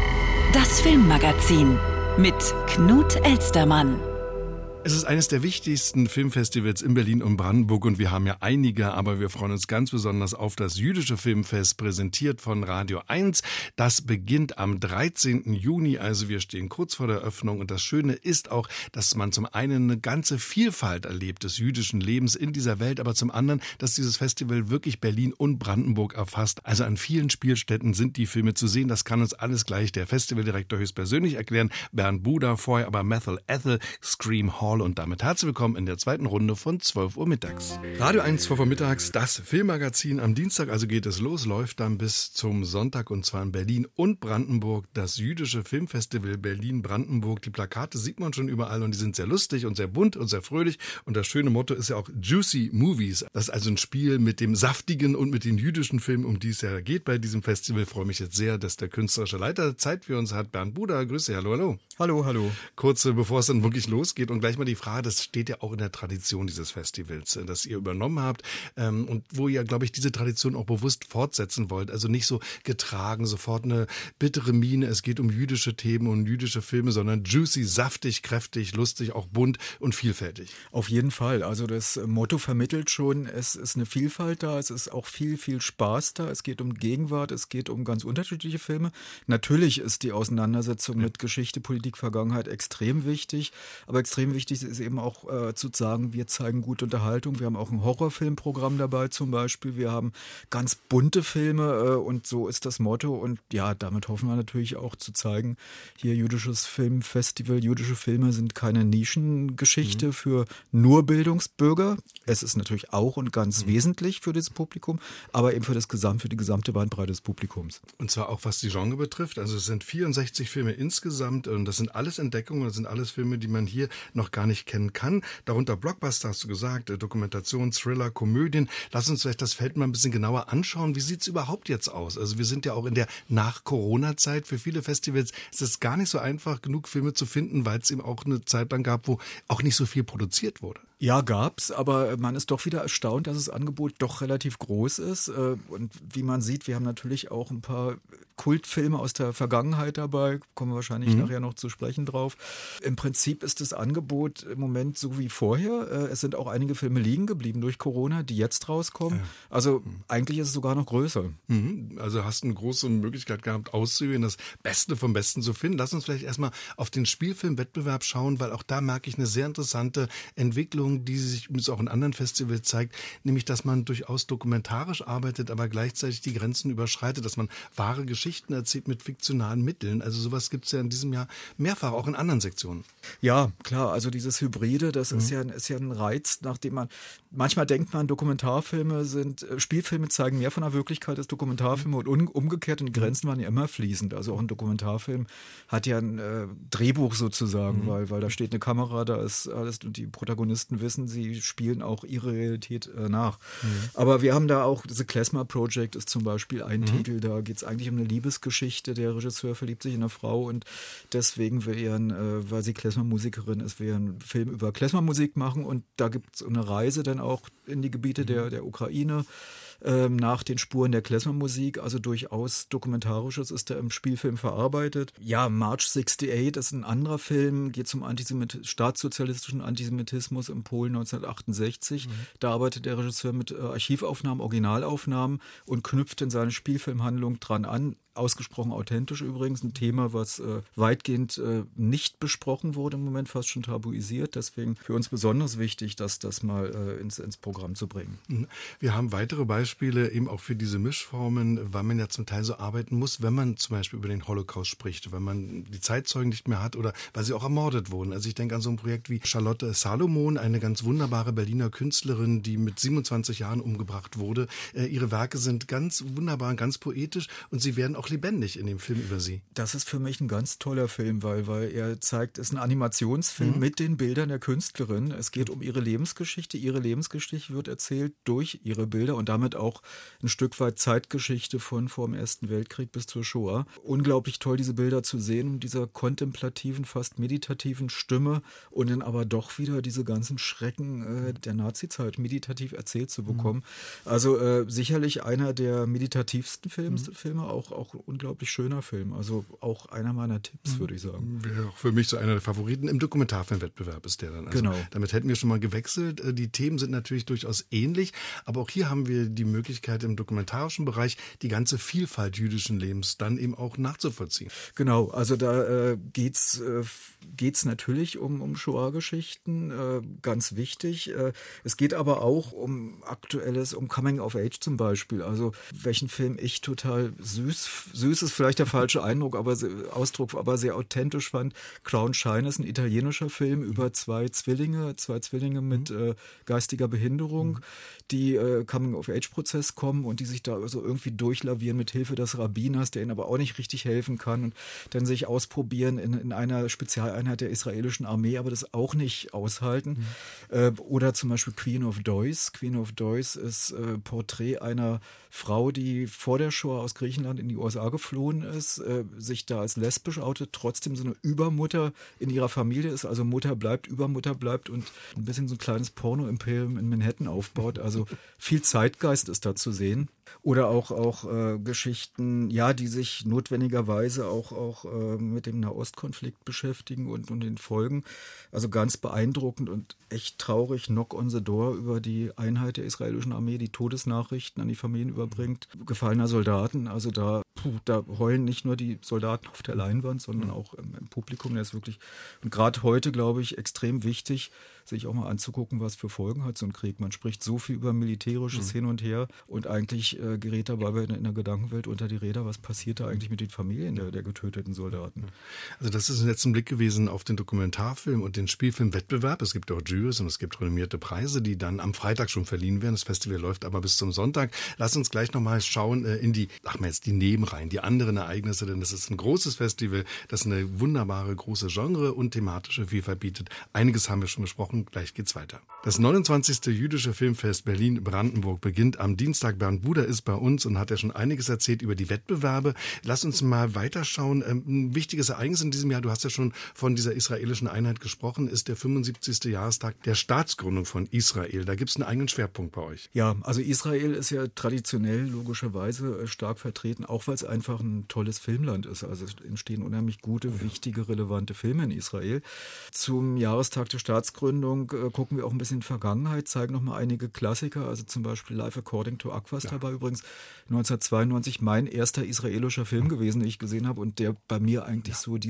Das Filmmagazin mit Knut Elstermann. Es ist eines der wichtigsten Filmfestivals in Berlin und Brandenburg und wir haben ja einige, aber wir freuen uns ganz besonders auf das Jüdische Filmfest, präsentiert von Radio eins. Das beginnt am dreizehnten Juni, also wir stehen kurz vor der Eröffnung und das Schöne ist auch, dass man zum einen eine ganze Vielfalt erlebt des jüdischen Lebens in dieser Welt, aber zum anderen, dass dieses Festival wirklich Berlin und Brandenburg erfasst. Also an vielen Spielstätten sind die Filme zu sehen, das kann uns alles gleich der Festivaldirektor höchstpersönlich erklären, Bernd Buda, vorher aber Methel Ethel, Scream Hall. Und damit herzlich willkommen in der zweiten Runde von zwölf Uhr mittags. Radio eins, zwölf Uhr mittags, das Filmmagazin. Am Dienstag also geht es los, läuft dann bis zum Sonntag und zwar in Berlin und Brandenburg. Das Jüdische Filmfestival Berlin-Brandenburg. Die Plakate sieht man schon überall und die sind sehr lustig und sehr bunt und sehr fröhlich. Und das schöne Motto ist ja auch Juicy Movies. Das ist also ein Spiel mit dem saftigen und mit den jüdischen Filmen, um die es ja geht bei diesem Festival. Ich freue mich jetzt sehr, dass der künstlerische Leiter Zeit für uns hat. Bernd Buda, Grüße, hallo, hallo. Hallo, hallo. Kurz bevor es dann wirklich losgeht und gleich mal die Frage, das steht ja auch in der Tradition dieses Festivals, das ihr übernommen habt ähm, und wo ihr, glaube ich, diese Tradition auch bewusst fortsetzen wollt. Also nicht so getragen, sofort eine bittere Miene, es geht um jüdische Themen und jüdische Filme, sondern juicy, saftig, kräftig, lustig, auch bunt und vielfältig. Auf jeden Fall. Also das Motto vermittelt schon, es ist eine Vielfalt da, es ist auch viel, viel Spaß da. Es geht um Gegenwart, es geht um ganz unterschiedliche Filme. Natürlich ist die Auseinandersetzung mit Geschichte, Politik, Vergangenheit extrem wichtig, aber extrem wichtig ist eben auch äh, zu sagen, wir zeigen gute Unterhaltung. Wir haben auch ein Horrorfilmprogramm dabei zum Beispiel. Wir haben ganz bunte Filme äh, und so ist das Motto. Und ja, damit hoffen wir natürlich auch zu zeigen, hier jüdisches Filmfestival, jüdische Filme sind keine Nischengeschichte mhm. für nur Bildungsbürger. Es ist natürlich auch und ganz mhm. wesentlich für das Publikum, aber eben für das Gesamt, für die gesamte Bandbreite des Publikums. Und zwar auch was die Genre betrifft. Also es sind vierundsechzig Filme insgesamt und das sind alles Entdeckungen, das sind alles Filme, die man hier noch gar nicht kennen kann. Darunter Blockbuster, hast du gesagt, Dokumentation, Thriller, Komödien. Lass uns vielleicht das Feld mal ein bisschen genauer anschauen. Wie sieht es überhaupt jetzt aus? Also wir sind ja auch in der Nach-Corona-Zeit. Für viele Festivals ist es gar nicht so einfach, genug Filme zu finden, weil es eben auch eine Zeit lang gab, wo auch nicht so viel produziert wurde. Ja, gab's, aber man ist doch wieder erstaunt, dass das Angebot doch relativ groß ist. Und wie man sieht, wir haben natürlich auch ein paar Kultfilme aus der Vergangenheit dabei, kommen wir wahrscheinlich mhm. nachher noch zu sprechen drauf. Im Prinzip ist das Angebot im Moment so wie vorher. Es sind auch einige Filme liegen geblieben durch Corona, die jetzt rauskommen. Ja. Also mhm. eigentlich ist es sogar noch größer. Mhm. Also hast du eine große Möglichkeit gehabt, auszuwählen, das Beste vom Besten zu finden. Lass uns vielleicht erstmal auf den Spielfilmwettbewerb schauen, weil auch da merke ich eine sehr interessante Entwicklung. Haltung, die sich übrigens auch in anderen Festivals zeigt, nämlich, dass man durchaus dokumentarisch arbeitet, aber gleichzeitig die Grenzen überschreitet, dass man wahre Geschichten erzählt mit fiktionalen Mitteln. Also sowas gibt es ja in diesem Jahr mehrfach, auch in anderen Sektionen. Ja, klar, also dieses Hybride, das mhm. ist, ja, ist ja ein Reiz, nachdem man, manchmal denkt man, Dokumentarfilme sind, Spielfilme zeigen mehr von der Wirklichkeit als Dokumentarfilme mhm. und umgekehrt, und die Grenzen waren ja immer fließend. Also auch ein Dokumentarfilm hat ja ein äh, Drehbuch sozusagen, mhm. weil, weil da steht eine Kamera, da ist alles, und die Protagonisten wissen, sie spielen auch ihre Realität äh, nach. Mhm. Aber wir haben da auch, The Klezmer Project ist zum Beispiel ein mhm. Titel, da geht es eigentlich um eine Liebesgeschichte, der Regisseur verliebt sich in eine Frau und deswegen will er, äh, weil sie Klezmer-Musikerin ist, will er einen Film über Klezmer-Musik machen, und da gibt es eine Reise dann auch in die Gebiete mhm. der, der Ukraine, ähm, nach den Spuren der Klezmer-Musik, also durchaus Dokumentarisches ist da im Spielfilm verarbeitet. Ja, March achtundsiebzig ist ein anderer Film, geht zum Antisemit- staatssozialistischen Antisemitismus in Polen neunzehnhundertachtundsechzig. Mhm. Da arbeitet der Regisseur mit äh, Archivaufnahmen, Originalaufnahmen und knüpft in seine Spielfilmhandlung dran an. Ausgesprochen authentisch übrigens, ein Thema, was äh, weitgehend äh, nicht besprochen wurde im Moment, fast schon tabuisiert. Deswegen für uns besonders wichtig, dass das mal äh, ins, ins Programm zu bringen. Wir haben weitere Beispiele eben auch für diese Mischformen, weil man ja zum Teil so arbeiten muss, wenn man zum Beispiel über den Holocaust spricht, wenn man die Zeitzeugen nicht mehr hat oder weil sie auch ermordet wurden. Also ich denke an so ein Projekt wie Charlotte Salomon, eine ganz wunderbare Berliner Künstlerin, die mit siebenundzwanzig Jahren umgebracht wurde. Äh, ihre Werke sind ganz wunderbar, ganz poetisch, und sie werden auch lebendig in dem Film über sie. Das ist für mich ein ganz toller Film, weil, weil er zeigt, es ist ein Animationsfilm mhm. mit den Bildern der Künstlerin. Es geht um ihre Lebensgeschichte. Ihre Lebensgeschichte wird erzählt durch ihre Bilder und damit auch ein Stück weit Zeitgeschichte von vor dem Ersten Weltkrieg bis zur Shoah. Unglaublich toll, diese Bilder zu sehen, mit dieser kontemplativen, fast meditativen Stimme und dann aber doch wieder diese ganzen Schrecken äh, der Nazizeit meditativ erzählt zu bekommen. Mhm. Also äh, sicherlich einer der meditativsten Films, mhm. Filme, auch, auch unglaublich schöner Film. Also auch einer meiner Tipps, würde ich sagen. Wäre auch für mich so einer der Favoriten. Im Dokumentarfilmwettbewerb ist der dann. Also genau. Damit hätten wir schon mal gewechselt. Die Themen sind natürlich durchaus ähnlich, aber auch hier haben wir die Möglichkeit, im dokumentarischen Bereich die ganze Vielfalt jüdischen Lebens dann eben auch nachzuvollziehen. Genau, also da äh, geht's äh, geht's natürlich um, um Shoah-Geschichten, äh, ganz wichtig. Äh, es geht aber auch um Aktuelles, um Coming of Age zum Beispiel. Also welchen Film ich total süß, süß ist vielleicht der falsche Eindruck, aber Ausdruck, aber sehr authentisch fand. Crown Shine ist ein italienischer Film über zwei Zwillinge, zwei Zwillinge mit äh, geistiger Behinderung, mhm. die äh, Coming-of-Age-Prozess kommen und die sich da so irgendwie durchlavieren mit Hilfe des Rabbiners, der ihnen aber auch nicht richtig helfen kann, und dann sich ausprobieren in, in einer Spezialeinheit der israelischen Armee, aber das auch nicht aushalten. Mhm. Äh, oder zum Beispiel Queen of Deuce. Queen of Deuce ist äh, Porträt einer Frau, die vor der Shoah aus Griechenland in die U S A geflohen ist, äh, sich da als lesbisch outet, trotzdem so eine Übermutter in ihrer Familie ist, also Mutter bleibt, Übermutter bleibt und ein bisschen so ein kleines Porno-Imperium in Manhattan aufbaut. Also viel Zeitgeist ist da zu sehen. Oder auch, auch äh, Geschichten, ja, die sich notwendigerweise auch, auch äh, mit dem Nahostkonflikt beschäftigen und, und den Folgen. Also ganz beeindruckend und echt traurig. Knock on the Door über die Einheit der israelischen Armee, die Todesnachrichten an die Familien überbringt. Gefallener Soldaten, also da, puh, da heulen nicht nur die Soldaten auf der Leinwand, sondern auch im, im Publikum. Der ist wirklich, und gerade heute, glaube ich, extrem wichtig, sich auch mal anzugucken, was für Folgen hat so ein Krieg. Man spricht so viel über Militärisches mhm. hin und her und eigentlich äh, gerät dabei in, in der Gedankenwelt unter die Räder, was passiert da eigentlich mit den Familien der, der getöteten Soldaten. Also das ist jetzt ein Blick gewesen auf den Dokumentarfilm und den Spielfilmwettbewerb. Es gibt auch Jurys und es gibt renommierte Preise, die dann am Freitag schon verliehen werden. Das Festival läuft aber bis zum Sonntag. Lass uns gleich nochmal schauen äh, in die, ach mal jetzt die Nebenreihen, die anderen Ereignisse, denn das ist ein großes Festival, das eine wunderbare große Genre und thematische Vielfalt bietet. Einiges haben wir schon besprochen. Gleich geht's weiter. Das neunundzwanzigste Jüdische Filmfest Berlin-Brandenburg beginnt am Dienstag. Bernd Buder ist bei uns und hat ja schon einiges erzählt über die Wettbewerbe. Lass uns mal weiterschauen. Ein wichtiges Ereignis in diesem Jahr, du hast ja schon von dieser israelischen Einheit gesprochen, ist der fünfundsiebzigste Jahrestag der Staatsgründung von Israel. Da gibt es einen eigenen Schwerpunkt bei euch. Ja, also Israel ist ja traditionell logischerweise stark vertreten, auch weil es einfach ein tolles Filmland ist. Also es entstehen unheimlich gute, ja. wichtige, relevante Filme in Israel. Zum Jahrestag der Staatsgründung äh, gucken wir auch ein bisschen in die Vergangenheit, zeigen nochmal einige Klassiker, also zum Beispiel Life According to Aquastar ja. war übrigens neunzehnhundertzweiundneunzig mein erster israelischer Film gewesen, den ich gesehen habe und der bei mir eigentlich ja. so diese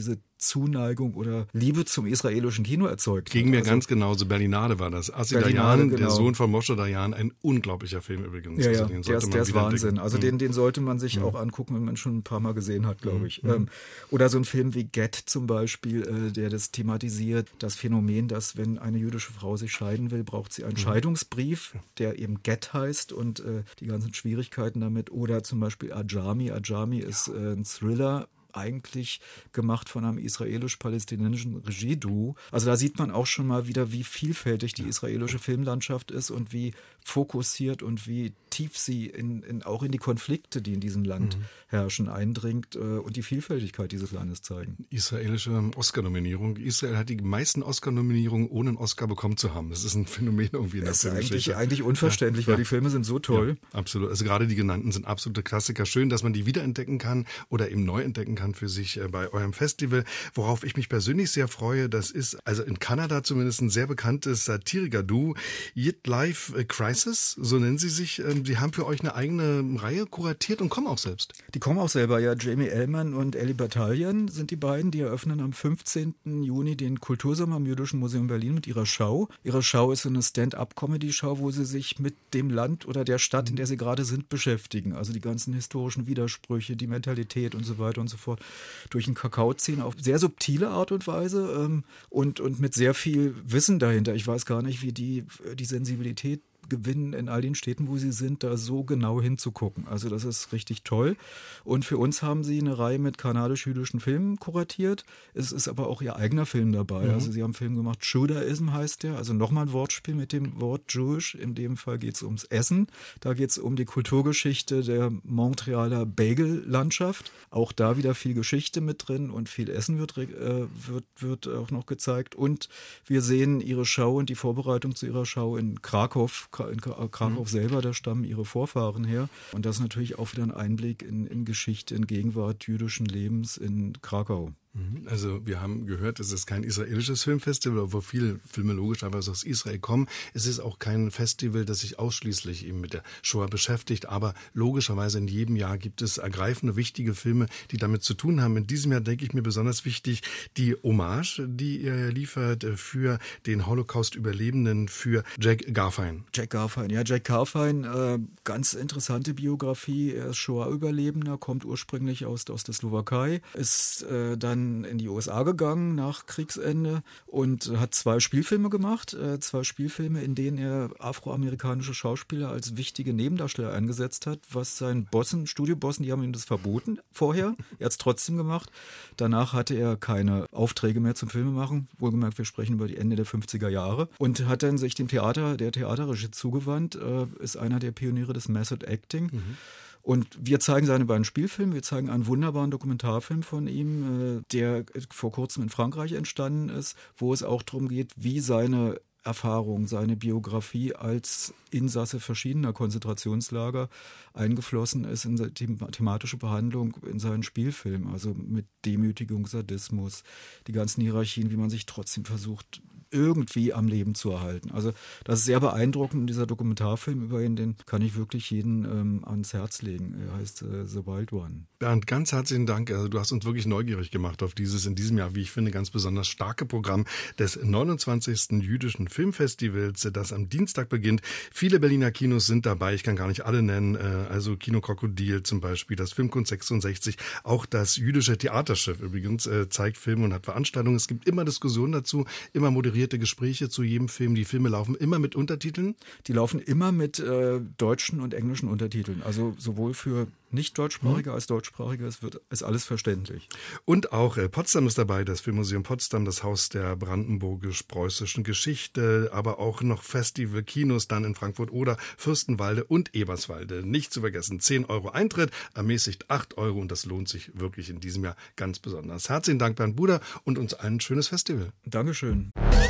Zuneigung oder Liebe zum israelischen Kino erzeugt. Ging mir also, ganz genauso. Berlinade war das. Asi Dayan, genau. Der Sohn von Moshe Dayan, ein unglaublicher Film übrigens. Ja, ja, also den der ist, der ist Wahnsinn. Entdecken. Also mhm. den, den sollte man sich mhm. auch angucken, wenn man schon ein paar Mal gesehen hat, glaube ich. Mhm. Ähm, oder so ein Film wie Get zum Beispiel, äh, der das thematisiert, das Phänomen, dass wenn eine jüdische Frau sich scheiden will, braucht sie einen mhm. Scheidungsbrief, der eben Get heißt und äh, die ganzen Schwierigkeiten damit. Oder zum Beispiel Ajami. Ajami ist äh, ein Thriller, eigentlich gemacht von einem israelisch-palästinensischen Regieduo. Also da sieht man auch schon mal wieder, wie vielfältig die israelische Filmlandschaft ist und wie fokussiert und wie tief sie in, in, auch in die Konflikte, die in diesem Land mhm. herrschen, eindringt äh, und die Vielfältigkeit dieses Landes zeigen. Israelische Oscar-Nominierung. Israel hat die meisten Oscar-Nominierungen ohne einen Oscar bekommen zu haben. Das ist ein Phänomen irgendwie in der Filmgeschichte. Das ist eigentlich, eigentlich unverständlich, ja. weil ja. die Filme sind so toll. Ja, absolut. Also gerade die genannten sind absolute Klassiker. Schön, dass man die wiederentdecken kann oder eben neu entdecken kann für sich bei eurem Festival. Worauf ich mich persönlich sehr freue, das ist also in Kanada zumindest ein sehr bekanntes Satiriker-Duo, Yit Life Crisis, so nennen sie sich. Die haben für euch eine eigene Reihe kuratiert und kommen auch selbst. Die kommen auch selber, ja. Jamie Ellman und Ellie Battalion sind die beiden. Die eröffnen am fünfzehnten Juni den Kultursommer am Jüdischen Museum Berlin mit ihrer Show. Ihre Show ist eine Stand-up-Comedy-Show, wo sie sich mit dem Land oder der Stadt, in der sie gerade sind, beschäftigen. Also die ganzen historischen Widersprüche, die Mentalität und so weiter und so fort durch den Kakao ziehen, auf sehr subtile Art und Weise ähm, und, und mit sehr viel Wissen dahinter. Ich weiß gar nicht, wie die, die Sensibilität gewinnen, in all den Städten, wo sie sind, da so genau hinzugucken. Also das ist richtig toll. Und für uns haben sie eine Reihe mit kanadisch-jüdischen Filmen kuratiert. Es ist aber auch ihr eigener Film dabei. Mhm. Also sie haben einen Film gemacht, Judaism heißt der, also nochmal ein Wortspiel mit dem Wort Jewish. In dem Fall geht es ums Essen. Da geht es um die Kulturgeschichte der Montrealer Bagel-Landschaft. Auch da wieder viel Geschichte mit drin und viel Essen wird, äh, wird, wird auch noch gezeigt. Und wir sehen ihre Show und die Vorbereitung zu ihrer Show in Krakow, in Krakow mhm. selber, da stammen ihre Vorfahren her. Und das ist natürlich auch wieder ein Einblick in, in Geschichte, in Gegenwart jüdischen Lebens in Krakau. Also wir haben gehört, es ist kein israelisches Filmfestival, wo viele Filme logischerweise aus Israel kommen. Es ist auch kein Festival, das sich ausschließlich eben mit der Shoah beschäftigt. Aber logischerweise in jedem Jahr gibt es ergreifende, wichtige Filme, die damit zu tun haben. In diesem Jahr denke ich mir besonders wichtig die Hommage, die ihr liefert für den Holocaust-Überlebenden, für Jack Garfein. Jack Garfein, ja, Jack Garfein, äh, ganz interessante Biografie. Er ist Shoah-Überlebender, kommt ursprünglich aus, aus der Slowakei, ist äh, dann in die U S A gegangen nach Kriegsende und hat zwei Spielfilme gemacht, äh, zwei Spielfilme, in denen er afroamerikanische Schauspieler als wichtige Nebendarsteller eingesetzt hat, was sein Bossen, Studiobossen, die haben ihm das verboten vorher, er hat es trotzdem gemacht. Danach hatte er keine Aufträge mehr zum Filmemachen, wohlgemerkt, wir sprechen über die Ende der fünfziger Jahre und hat dann sich dem Theater, der Theaterregie zugewandt, äh, ist einer der Pioniere des Method Acting. Mhm. Und wir zeigen seine beiden Spielfilme, wir zeigen einen wunderbaren Dokumentarfilm von ihm, der vor kurzem in Frankreich entstanden ist, wo es auch darum geht, wie seine Erfahrung, seine Biografie als Insasse verschiedener Konzentrationslager eingeflossen ist in die thematische Behandlung in seinen Spielfilmen, also mit Demütigung, Sadismus, die ganzen Hierarchien, wie man sich trotzdem versucht, irgendwie am Leben zu erhalten. Also das ist sehr beeindruckend, dieser Dokumentarfilm über ihn, den kann ich wirklich jeden ähm, ans Herz legen. Er heißt äh, The Wild One. Bernd, ganz herzlichen Dank. Also du hast uns wirklich neugierig gemacht auf dieses in diesem Jahr, wie ich finde, ganz besonders starke Programm des neunundzwanzigsten Jüdischen Filmfestivals, das am Dienstag beginnt. Viele Berliner Kinos sind dabei, ich kann gar nicht alle nennen, also Kino Krokodil zum Beispiel, das Filmkunst sechsundsechzig, auch das Jüdische Theaterschiff übrigens zeigt Filme und hat Veranstaltungen. Es gibt immer Diskussionen dazu, immer moderierte Gespräche zu jedem Film. Die Filme laufen immer mit Untertiteln? Die laufen immer mit äh, deutschen und englischen Untertiteln, also sowohl für nicht-deutschsprachige als deutschsprachige, es wird, ist alles verständlich. Und auch äh, Potsdam ist dabei, das Filmmuseum Potsdam, das Haus der brandenburgisch-preußischen Geschichte, aber auch noch Festival-Kinos dann in Frankfurt oder Fürstenwalde und Eberswalde. Nicht zu vergessen, zehn Euro Eintritt, ermäßigt acht Euro und das lohnt sich wirklich in diesem Jahr ganz besonders. Herzlichen Dank, Bernd Buder, und uns allen ein schönes Festival. Dankeschön.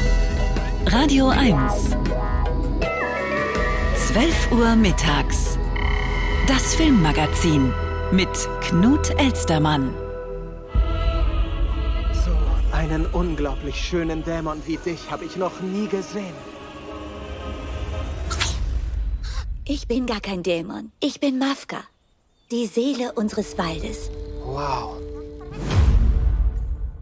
Radio eins. zwölf Uhr mittags. Das Filmmagazin mit Knut Elstermann. So einen unglaublich schönen Dämon wie dich habe ich noch nie gesehen. Ich bin gar kein Dämon. Ich bin Mafka, die Seele unseres Waldes. Wow.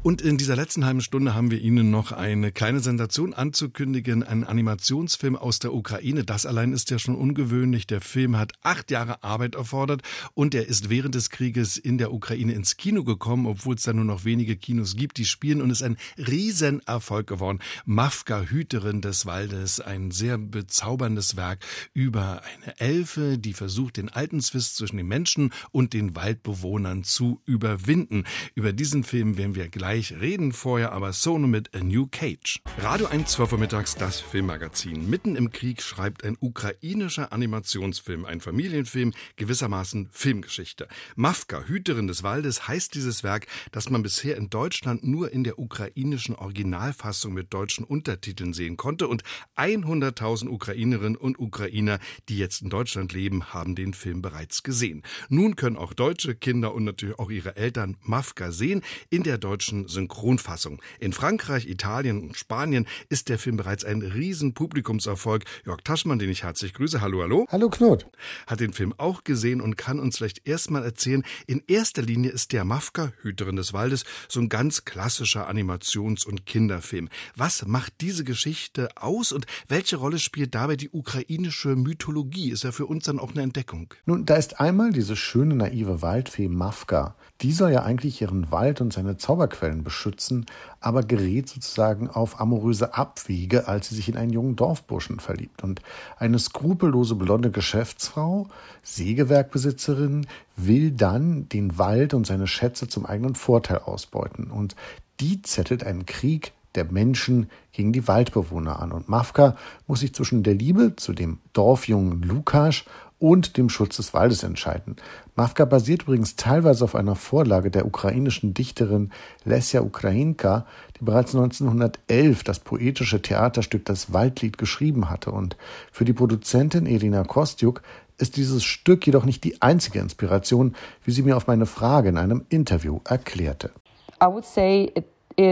Und in dieser letzten halben Stunde haben wir Ihnen noch eine kleine Sensation anzukündigen, einen Animationsfilm aus der Ukraine. Das allein ist ja schon ungewöhnlich. Der Film hat acht Jahre Arbeit erfordert und er ist während des Krieges in der Ukraine ins Kino gekommen, obwohl es da nur noch wenige Kinos gibt, die spielen, und ist ein Riesenerfolg geworden. Mafka, Hüterin des Waldes, ein sehr bezauberndes Werk über eine Elfe, die versucht, den alten Zwist zwischen den Menschen und den Waldbewohnern zu überwinden. Über diesen Film werden wir gleich reden, vorher aber Sono mit A New Cage. Radio eins, zwölf Uhr mittags, das Filmmagazin. Mitten im Krieg schreibt ein ukrainischer Animationsfilm, ein Familienfilm, gewissermaßen Filmgeschichte. Mafka, Hüterin des Waldes, heißt dieses Werk, das man bisher in Deutschland nur in der ukrainischen Originalfassung mit deutschen Untertiteln sehen konnte, und hunderttausend Ukrainerinnen und Ukrainer, die jetzt in Deutschland leben, haben den Film bereits gesehen. Nun können auch deutsche Kinder und natürlich auch ihre Eltern Mafka sehen in der deutschen Synchronfassung. In Frankreich, Italien und Spanien ist der Film bereits ein riesen Publikumserfolg. Jörg Taschmann, den ich herzlich grüße. Hallo, hallo. Hallo Knut. Hat den Film auch gesehen und kann uns vielleicht erstmal erzählen, in erster Linie ist der Mafka, Hüterin des Waldes, so ein ganz klassischer Animations- und Kinderfilm. Was macht diese Geschichte aus und welche Rolle spielt dabei die ukrainische Mythologie? Ist ja für uns dann auch eine Entdeckung. Nun, da ist einmal diese schöne, naive Waldfee Mafka. Die soll ja eigentlich ihren Wald und seine Zauberquellen beschützen, aber gerät sozusagen auf amoröse Abwege, als sie sich in einen jungen Dorfburschen verliebt. Und eine skrupellose blonde Geschäftsfrau, Sägewerkbesitzerin, will dann den Wald und seine Schätze zum eigenen Vorteil ausbeuten. Und die zettelt einen Krieg der Menschen gegen die Waldbewohner an. Und Mafka muss sich zwischen der Liebe zu dem Dorfjungen Lukas und dem Schutz des Waldes entscheiden. Mafka basiert übrigens teilweise auf einer Vorlage der ukrainischen Dichterin Lesja Ukrainka, die bereits neunzehnhundertelf das poetische Theaterstück Das Waldlied geschrieben hatte. Und für die Produzentin Irina Kostiuk ist dieses Stück jedoch nicht die einzige Inspiration, wie sie mir auf meine Frage in einem Interview erklärte. I would say it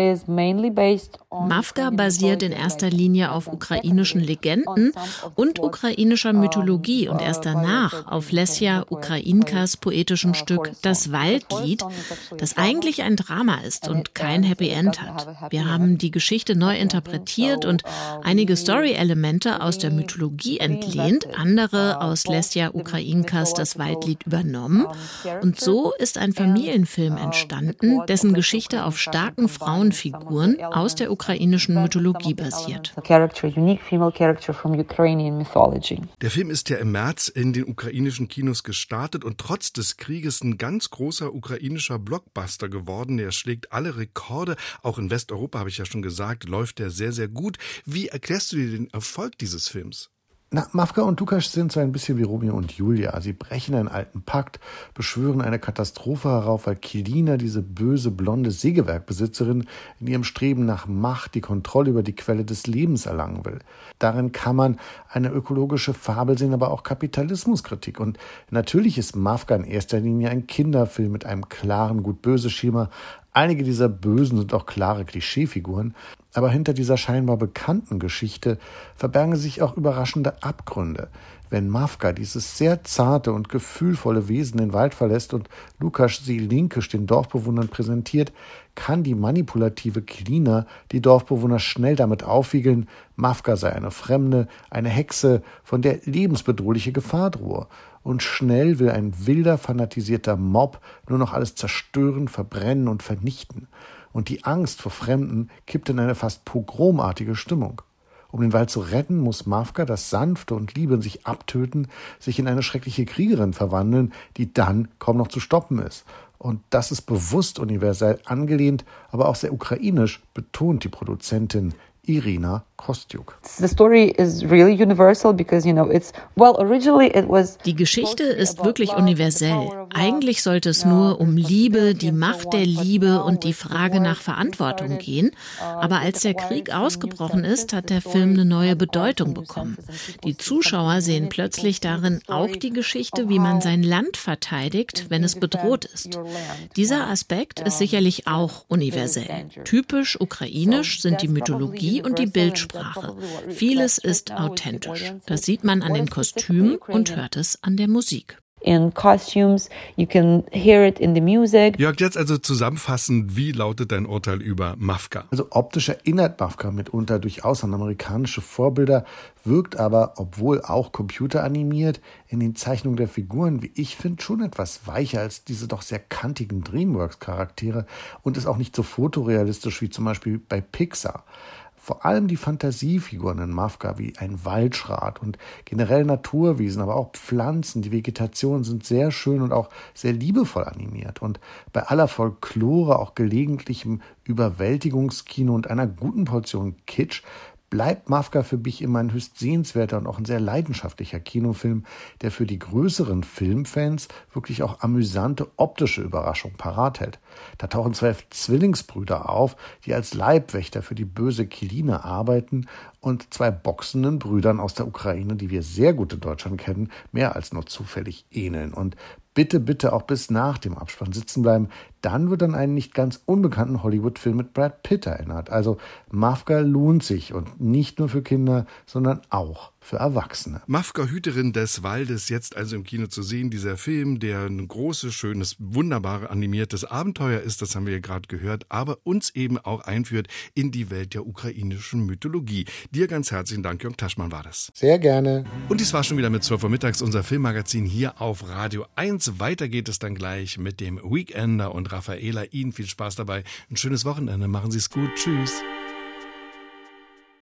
Mafka basiert in erster Linie auf ukrainischen Legenden und ukrainischer Mythologie und erst danach auf Lesja Ukrainkas poetischem Stück Das Waldlied, das eigentlich ein Drama ist und kein Happy End hat. Wir haben die Geschichte neu interpretiert und einige Story-Elemente aus der Mythologie entlehnt, andere aus Lesja Ukrainkas Das Waldlied übernommen. Und so ist ein Familienfilm entstanden, dessen Geschichte auf starken Frauen Frauenfiguren aus der ukrainischen Mythologie basiert. Der Film ist ja im März in den ukrainischen Kinos gestartet und trotz des Krieges ein ganz großer ukrainischer Blockbuster geworden. Er schlägt alle Rekorde. Auch in Westeuropa, habe ich ja schon gesagt, läuft er sehr, sehr gut. Wie erklärst du dir den Erfolg dieses Films? Na, Mafka und Lukas sind so ein bisschen wie Romeo und Julia. Sie brechen einen alten Pakt, beschwören eine Katastrophe herauf, weil Kilina, diese böse, blonde Sägewerkbesitzerin, in ihrem Streben nach Macht die Kontrolle über die Quelle des Lebens erlangen will. Darin kann man eine ökologische Fabel sehen, aber auch Kapitalismuskritik. Und natürlich ist Mafka in erster Linie ein Kinderfilm mit einem klaren Gut-Böse-Schema. Einige dieser Bösen sind auch klare Klischeefiguren, aber hinter dieser scheinbar bekannten Geschichte verbergen sich auch überraschende Abgründe. Wenn Mafka dieses sehr zarte und gefühlvolle Wesen den Wald verlässt und Lukas sie linkisch den Dorfbewohnern präsentiert, kann die manipulative Kilina die Dorfbewohner schnell damit aufwiegeln, Mafka sei eine Fremde, eine Hexe, von der lebensbedrohliche Gefahr drohe. Und schnell will ein wilder, fanatisierter Mob nur noch alles zerstören, verbrennen und vernichten. Und die Angst vor Fremden kippt in eine fast pogromartige Stimmung. Um den Wald zu retten, muss Mafka das Sanfte und Liebe in sich abtöten, sich in eine schreckliche Kriegerin verwandeln, die dann kaum noch zu stoppen ist. Und das ist bewusst universell angelehnt, aber auch sehr ukrainisch, betont die Produzentin Irina Kostiuk. Die Geschichte ist wirklich universell. Eigentlich sollte es nur um Liebe, die Macht der Liebe und die Frage nach Verantwortung gehen. Aber als der Krieg ausgebrochen ist, hat der Film eine neue Bedeutung bekommen. Die Zuschauer sehen plötzlich darin auch die Geschichte, wie man sein Land verteidigt, wenn es bedroht ist. Dieser Aspekt ist sicherlich auch universell. Typisch ukrainisch sind die Mythologie und die Bildsprache. Vieles ist authentisch. Das sieht man an den Kostümen und hört es an der Musik. in costumes. You can hear it in the music. Jörg, jetzt also zusammenfassend, wie lautet dein Urteil über Mafka? Also optisch erinnert Mafka mitunter durchaus an amerikanische Vorbilder, wirkt aber, obwohl auch computeranimiert, in den Zeichnungen der Figuren, wie ich finde, schon etwas weicher als diese doch sehr kantigen DreamWorks-Charaktere und ist auch nicht so fotorealistisch wie zum Beispiel bei Pixar. Vor allem die Fantasiefiguren in Mafka wie ein Waldschrat und generell Naturwesen, aber auch Pflanzen, die Vegetation sind sehr schön und auch sehr liebevoll animiert. Und bei aller Folklore, auch gelegentlichem Überwältigungskino und einer guten Portion Kitsch, bleibt Mafka für mich immer ein höchst sehenswerter und auch ein sehr leidenschaftlicher Kinofilm, der für die größeren Filmfans wirklich auch amüsante optische Überraschungen parat hält. Da tauchen zwei Zwillingsbrüder auf, die als Leibwächter für die böse Kilina arbeiten und zwei boxenden Brüdern aus der Ukraine, die wir sehr gut in Deutschland kennen, mehr als nur zufällig ähneln. Und bitte, bitte auch bis nach dem Abspann sitzen bleiben. Dann wird an einen nicht ganz unbekannten Hollywood-Film mit Brad Pitt erinnert. Also Mafka lohnt sich und nicht nur für Kinder, sondern auch für Erwachsene. Mafka, Hüterin des Waldes, jetzt also im Kino zu sehen. Dieser Film, der ein großes, schönes, wunderbares animiertes Abenteuer ist, das haben wir ja gerade gehört, aber uns eben auch einführt in die Welt der ukrainischen Mythologie. Dir ganz herzlichen Dank, Jörg Taschmann war das. Sehr gerne. Und dies war schon wieder mit zwölf Uhr mittags unser Filmmagazin hier auf Radio eins. Weiter geht es dann gleich mit dem Weekender und Raffaela. Ihnen viel Spaß dabei. Ein schönes Wochenende. Machen Sie es gut. Tschüss.